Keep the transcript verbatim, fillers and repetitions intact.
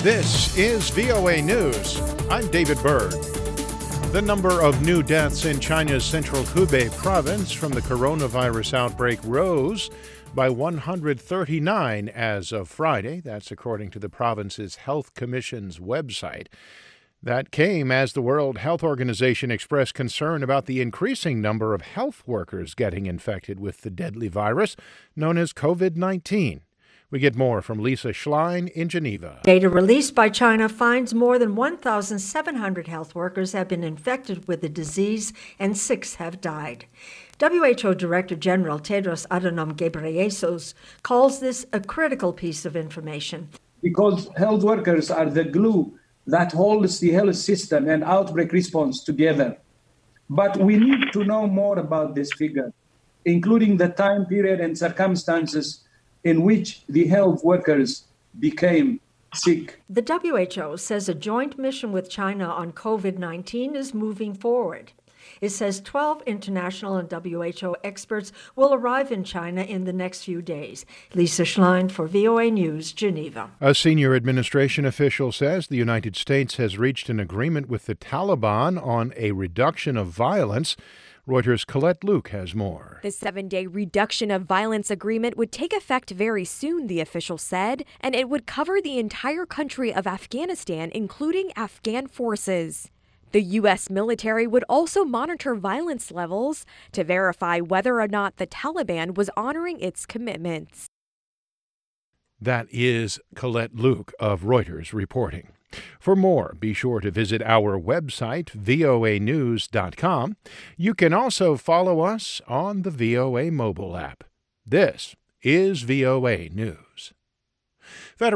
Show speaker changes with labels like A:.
A: This is V O A News. I'm David Berg. The number of new deaths in China's central Hubei province from the coronavirus outbreak rose by one hundred thirty-nine as of Friday. That's according to the province's Health Commission's website. That came as the World Health Organization expressed concern about the increasing number of health workers getting infected with the deadly virus known as covid nineteen. We get more from Lisa Schlein in Geneva.
B: Data released by China finds more than one thousand seven hundred health workers have been infected with the disease and six have died. W H O Director General Tedros Adhanom Ghebreyesus calls this a critical piece of information.
C: Because health workers are the glue that holds the health system and outbreak response together. But we need to know more about this figure, including the time period and circumstances in which the health workers became sick.
B: The W H O says a joint mission with China on covid nineteen is moving forward. It says twelve international and W H O experts will arrive in China in the next few days. Lisa Schlein for V O A News, Geneva.
A: A senior administration official says the United States has reached an agreement with the Taliban on a reduction of violence. Reuters' Colette Luke has more.
D: The seven-day reduction of violence agreement would take effect very soon, the official said, and it would cover the entire country of Afghanistan, including Afghan forces. The U S military would also monitor violence levels to verify whether or not the Taliban was honoring its commitments.
A: That is Colette Luke of Reuters reporting. For more, be sure to visit our website, V O A news dot com. You can also follow us on the V O A mobile app. This is V O A News. Federal